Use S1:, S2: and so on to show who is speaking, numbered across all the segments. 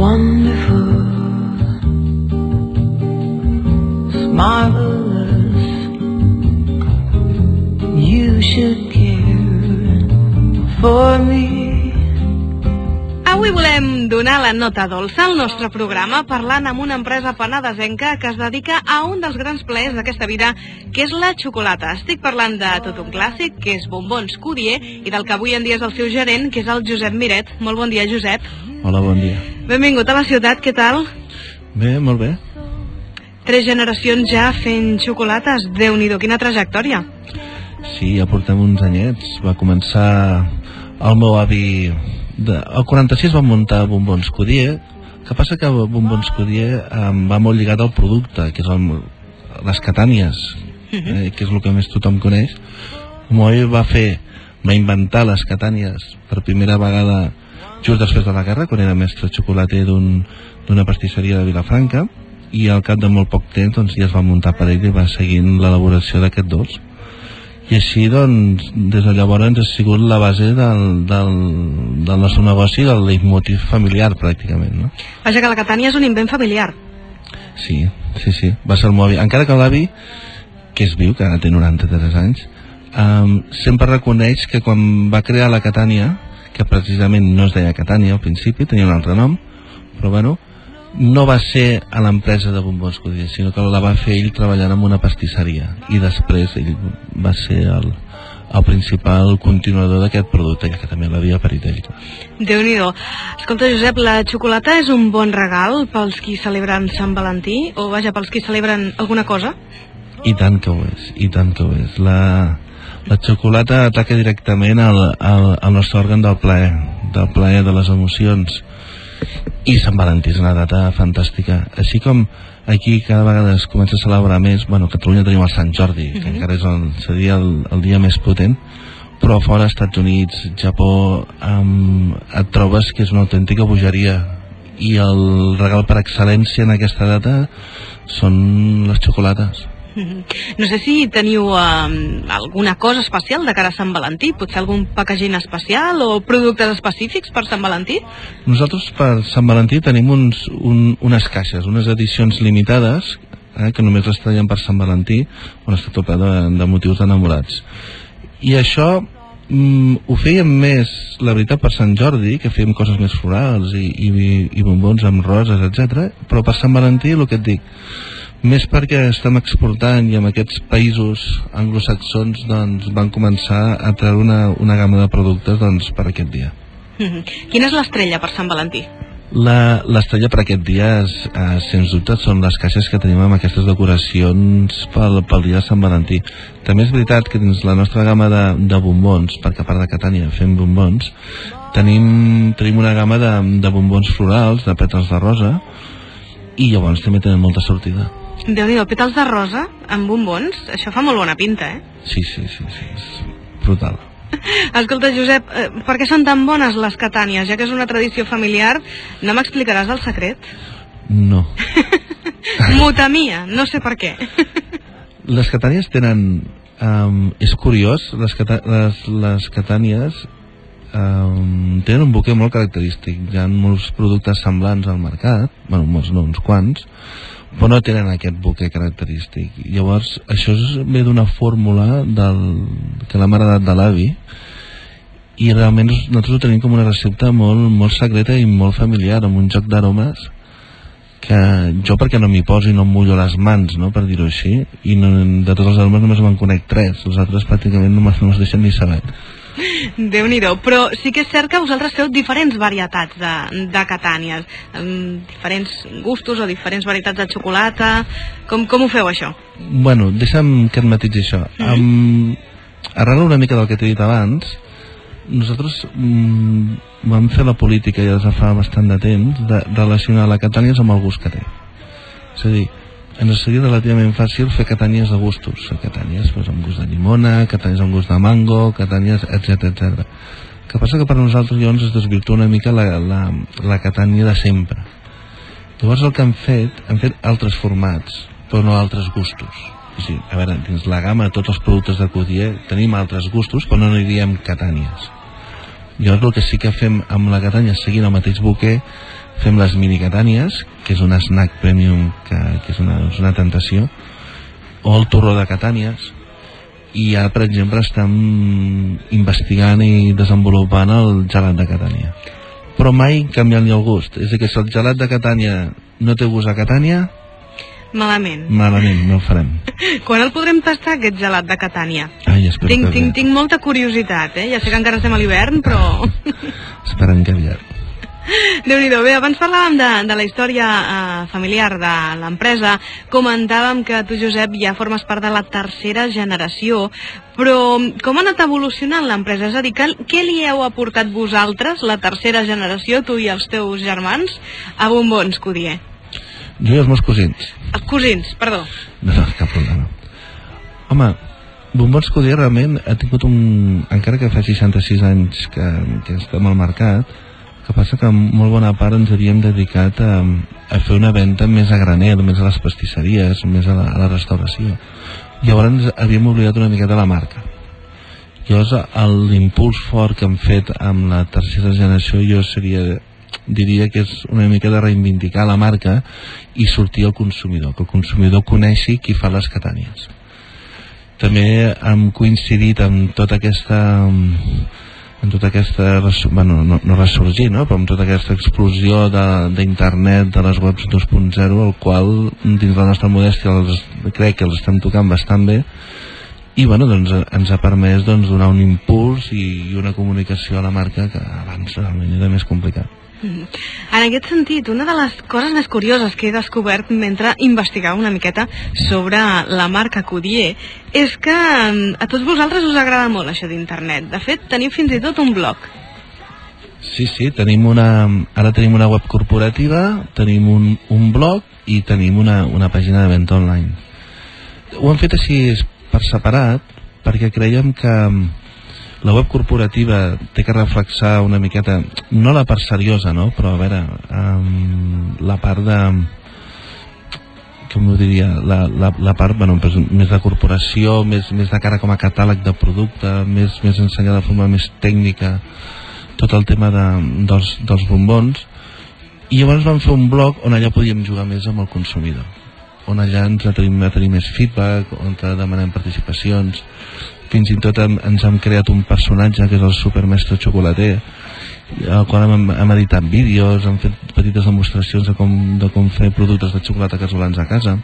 S1: wonderful, it's marvelous. You should care for me.
S2: Avui volem donar la nota dolça al nostre programa parlant amb una empresa penedesenca que es dedica a un dels grans plaers d'aquesta vida, que és la xocolata. Estic parlant de tot un clàssic, que és Bombons Curier, i del que avui en dia és el seu gerent, que és el Josep Miret. Molt bon dia, Josep.
S3: Hola, bon dia.
S2: Benvingut a la ciutat, què tal?
S3: Bé, molt bé.
S2: 3 generacions ja fent xocolates, Déu-n'hi-do, quina trajectòria.
S3: Sí, ja portem uns anyets. Va començar el meu avi... El 46 va muntar Bombons Curier. Que passa que Bombons Curier va molt lligat al producte, que és les catànies, que és el que més tothom coneix. El meu avi va inventar les catànies per primera vegada just després de la guerra, quan era mestre xocolater d'una pastisseria de Vilafranca, i al cap de molt poc temps doncs, ja es va muntar per ell i va seguint l'elaboració d'aquest dolç. I així, doncs, des de llavors ha sigut la base del nostre negoci, del leitmotiv familiar, pràcticament, no?
S2: Vaja, que la catània és un invent familiar.
S3: Sí, va ser el meu avi. Encara que l'avi, que és viu, que ara té 93 anys, sempre reconeix que quan va crear la catània, que precisament no es deia catània al principi, tenia un altre nom, però bueno, no va ser a l'empresa de Bombons Curier, sinó que la va fer ell treballant en una pastisseria, i després ell va ser el principal continuador d'aquest producte, que també l'havia parit ell.
S2: Déu-n'hi-do. Escolta, Josep, la xocolata és un bon regal pels qui celebren Sant Valentí, o vaja, pels qui celebren alguna cosa?
S3: I tant que ho és, i tant que ho és. La xocolata ataca directament al nostre òrgan del plaer de les emocions. I Sant Valentí és una data fantàstica. Així com aquí cada vegada es comença a celebrar més, bueno, a Catalunya tenim el Sant Jordi, que encara seria el dia més potent, però fora, Estats Units, Japó, et trobes que és una autèntica bogeria, i el regal per excel·lència en aquesta data són les xocolates.
S2: No sé si teniu alguna cosa especial de cara a Sant Valentí, potser algun packaging especial o productes específics per Sant Valentí?
S3: Nosaltres per Sant Valentí tenim unes caixes, unes edicions limitades, que només les traiem per Sant Valentí, on està tot ple de motius enamorats. I això ho fèiem més, la veritat, per Sant Jordi, que fèiem coses més florals i bombons amb roses, etc. Però per Sant Valentí, el que et dic, més perquè estem exportant, i en aquests països anglosaxons doncs, van començar a treure una gamma de productes doncs, per aquest dia.
S2: Quina és l'estrella per Sant Valentí?
S3: L'estrella per aquest dia, sens dubte, són les caixes que tenim amb aquestes decoracions pel dia de Sant Valentí. També és veritat que dins la nostra gamma de bombons, perquè a part de Catània fem bombons, tenim una gamma de bombons florals, de pètals de rosa, i llavors també tenen molta sortida.
S2: Déu-n'hi-do, pètals de rosa amb bombons, això fa molt bona pinta, eh?
S3: Sí, és brutal.
S2: Escolta, Josep, per què són tan bones les catànies? Ja que és una tradició familiar, no m'explicaràs el secret?
S3: No.
S2: M'ho temia, no sé per què.
S3: Les catànies tenen... és curiós, les catànies tenen un buquer molt característic. Hi ha molts productes semblants al mercat, bueno, molts no, uns quants, però no tenen aquest buquer característic. Llavors, això ve d'una fórmula que l'ha heredat de l'avi, i realment nosaltres ho tenim com una recepta molt secreta i molt familiar, amb un joc d'aromes que jo, perquè no m'hi poso i no em mullo les mans, no, per dir-ho així, i de tots els aromes només me'n conec 3, els altres pràcticament no me'ls deixen ni saber.
S2: Déu-n'hi-do, però sí que és cert que vosaltres feu diferents varietats de catànies, diferents gustos o diferents varietats de xocolata. Com ho feu, això?
S3: Bueno, deixa'm que et matitzi això. Arrel una mica del que t'he dit abans, nosaltres vam fer la política ja des de fa bastant de temps de relacionar la catània amb el gust que té. És a dir, ens seria relativament fàcil fer catànies de gustos, catànies amb gust de llimona, catànies amb gust de mango, catànies, etc. El que passa que per nosaltres llavors es desvirtua una mica la catània de sempre. Llavors el que hem fet altres formats, però no altres gustos. Sí, a veure, dins la gamma de tots els productes de Curier tenim altres gustos, però no n'hi diem catànies. Llavors el que sí que fem amb la catània, seguint el mateix buquer, fem les mini Catànies, que és un snack premium que és una tentació, o el torró de Catànies, i ara, per exemple, estem investigant i desenvolupant el gelat de Catània, però mai canviant-li el gust. És a dir, que si el gelat de Catània no té gust a Catània,
S2: malament,
S3: no el farem.
S2: Quan el podrem tastar, aquest gelat de Catània?
S3: Ai, espero que bé.
S2: Tinc molta curiositat, ja sé que encara estem a l'hivern, però...
S3: Esperem que aviat.
S2: Déu-n'hi-do. Bé, abans parlàvem de la història familiar de l'empresa, comentàvem que tu, Josep, ja formes part de la tercera generació, però com ha anat evolucionant l'empresa? És a dir, què li heu aportat vosaltres, la tercera generació, tu i els teus germans, a Bombons Codier?
S3: Jo i els meus cosins.
S2: Els cosins, perdó.
S3: No, cap problema. Home, Bombons Codier realment ha tingut encara que fa 66 anys que estem al mercat, que passa que molt bona part ens havíem dedicat a fer una venda més a granel, més a les pastisseries, més a la restauració. Llavors havíem oblidat una miqueta la marca. Llavors l'impuls fort que hem fet amb la tercera generació diria que és una mica de reivindicar la marca i sortir al consumidor, que el consumidor coneixi qui fa les Catànies. També hem coincidit amb tota aquesta bueno, no ressorgir, no? Però amb tota aquesta explosió d'internet, de les webs 2.0, el qual dins la nostra modèstia crec que els estem tocant bastant bé, i bueno, doncs ens ha permès donar un impuls i una comunicació a la marca que abans realment era més complicat.
S2: En aquest sentit, una de les coses més curioses que he descobert mentre investigava una miqueta sobre la marca Codier és que a tots vosaltres us agrada molt això d'internet. De fet, teniu fins i tot un blog.
S3: Sí, ara tenim una web corporativa, tenim un blog i tenim una pàgina de venda online. Ho hem fet així per separat perquè creiem que la web corporativa té que reflexar una miqueta, no la part seriosa, no? Però a veure, la part de... com ho diria? La part, bueno, pues, més de corporació, més de cara com a catàleg de producte, més ensenyar de forma més tècnica tot el tema dels bombons, i llavors vam fer un blog on allà podíem jugar més amb el consumidor, on allà ens atrenim a tenir més feedback, on demanem participacions. Fins i tot ens hem creat un personatge que és el supermestre xocolater, al qual hem editat vídeos, hem fet petites demostracions de com fer productes de xocolata casolans a casa.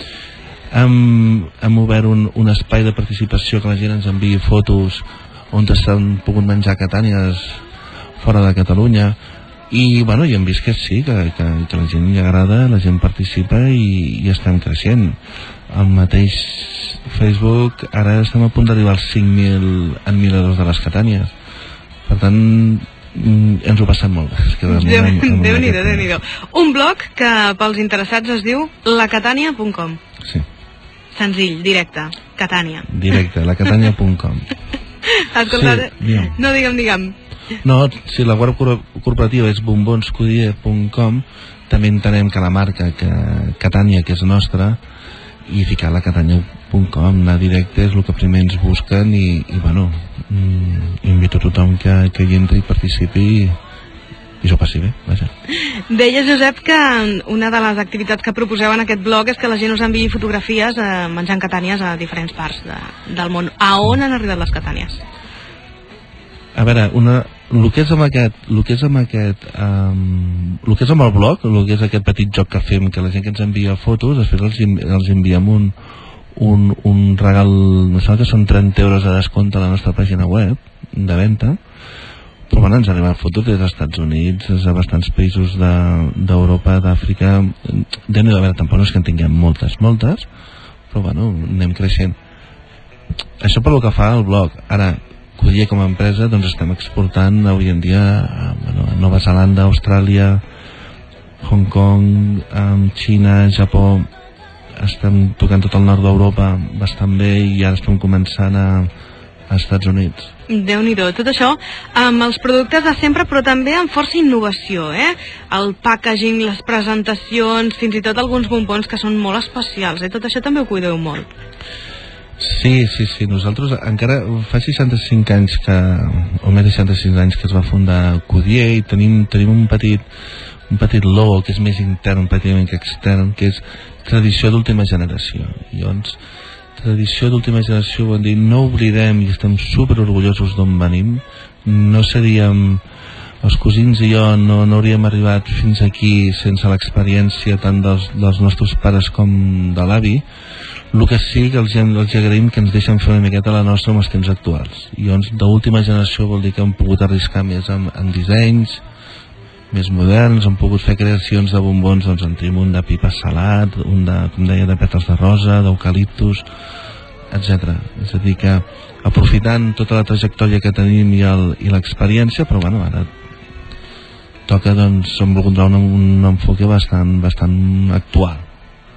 S3: Hem obert un espai de participació que la gent ens enviï fotos on s'han pogut menjar Catànies fora de Catalunya, i bueno, i hem vist que sí, que la gent li agrada, la gent participa i estem creixent. El mateix Facebook, ara estem a punt d'arribar als 5.000 admiradors de les Catànies. Per tant, ens ho passem molt bé.
S2: Déu-n'hi-do. Un blog que pels interessats es diu lacatania.com.
S3: Sí.
S2: Senzill, directe, Catània.
S3: Directe, lacatania.com.
S2: Escolta,
S3: sí,
S2: no, digue'm.
S3: No, si la web corporativa és bombonscodier.com, també entenem que la marca Catània, que és nostra, i ficar la catània.com, anar directe és el que primer ens busquen, i bueno, invito a tothom que hi entri i participi i s'ho passi bé, vaja.
S2: Deia, Josep, que una de les activitats que proposeu en aquest blog és que la gent us enviï fotografies menjant Catànies a diferents parts del món. A on han arribat les Catànies?
S3: A veure, el que és amb el blog, el que és aquest petit joc que fem, que la gent que ens envia fotos, després els enviem un regal, em sembla que són 30 euros de descompte a la nostra pàgina web de venda, però bueno, ens arriben fotos des dels Estats Units, des de bastants països d'Europa, d'Àfrica. Déu-n'hi-do, a veure, tampoc no és que en tinguem moltes, però bueno, anem creixent. Això per lo que fa al blog. Ara, Codier com a empresa, doncs estem exportant avui en dia a Nova Zelanda, Austràlia, Hong Kong, Xina, Japó. Estem tocant tot el nord d'Europa bastant bé, i ara estem començant a Estats Units.
S2: Déu-n'hi-do, tot això amb els productes de sempre, però també amb força innovació, el packaging, les presentacions, fins i tot alguns bombons que són molt especials, tot això també ho cuideu molt.
S3: Sí, nosaltres encara fa 65 anys o més de 65 anys que es va fundar Codier, i tenim un petit un petit logo que és més intern pràcticament que extern, que és tradició d'última generació. I llavors, tradició d'última generació vol dir no oblidem i estem super orgullosos d'on venim. No seríem, els cosins i jo no hauríem arribat fins aquí sense l'experiència tant dels nostres pares com de l'avi. El que sí que els agraïm que ens deixen fer una miqueta la nostra amb els temps actuals. I llavors d'última generació vol dir que hem pogut arriscar més en dissenys més moderns, hem pogut fer creacions de bombons, doncs en tenim un de pipa salat, un de, com deia, de pètals de rosa, d'eucaliptus, etc. És a dir que aprofitant tota la trajectòria que tenim i l'experiència, però bueno, ara toca, doncs, hem volgut donar un enfoque bastant actual.